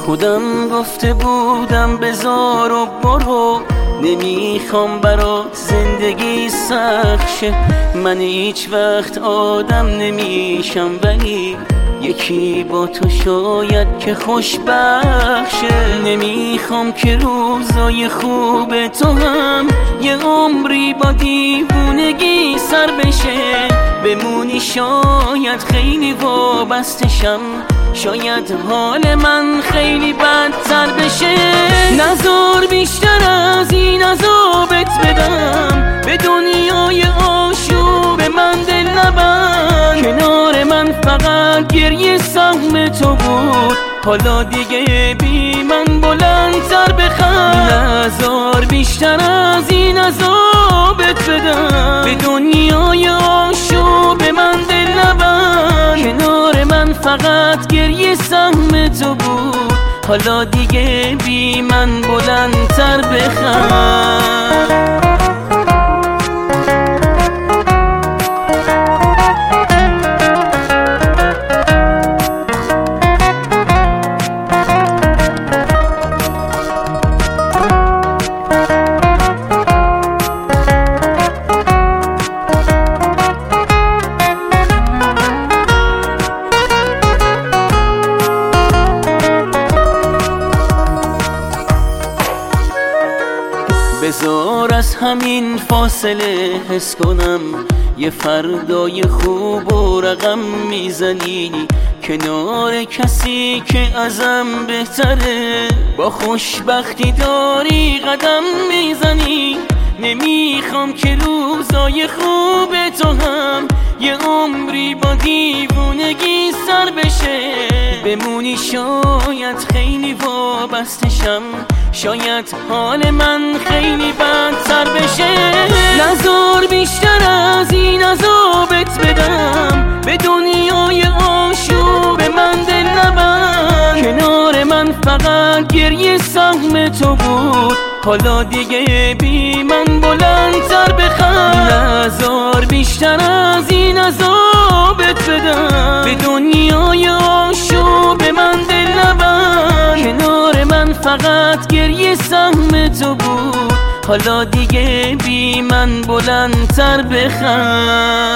خودم گفته بودم بذار و برو، نمیخوام برات زندگی سخت شه. من هیچ وقت آدم نمیشم ولی یکی با تو شاید که خوشبخت شه. نمیخوام که روزای خوب تو هم یه عمری با دیوونگی سر بشه. بمونی شاید خیلی وابستشم، شاید حال من خیلی بدتر بشه. نذار بیشتر از این عذابت بدم، به دنیای آشوب من دل نبند. کنار من فقط گریه سهم تو بود، حالا دیگه بی من بلندتر بخند. نذار بیشتر از این عذابت بدم، به دنیای آشوب من دل نبند. کنار من فقط گریه سهم تو بود، حالا دیگه بی من بلندتر بخند. بذار از همین فاصله حس کنم یه فردای خوب و رقم میزنی کنار کسی که ازم بهتره. با خوشبختی داری قدم میزنی، نمیخوام که روزای خوب تو هم یه عمری با دیوونگی سر بشه. بمونی شاید خیلی وابستشم، شاید حال من خیلی بدتر بشه. نذار بیشتر از این عذابت بدم، به دنیای آشوب من دل نبند. کنار من فقط گریه سهم تو بود، حالا دیگه بی من بلندتر بخند. نذار بیشتر از این عذابت بدم، به دنیای آشوب من دل نبند. کنار من فقط گریه سهم تو بود، حالا دیگه بی من بلندتر بخند.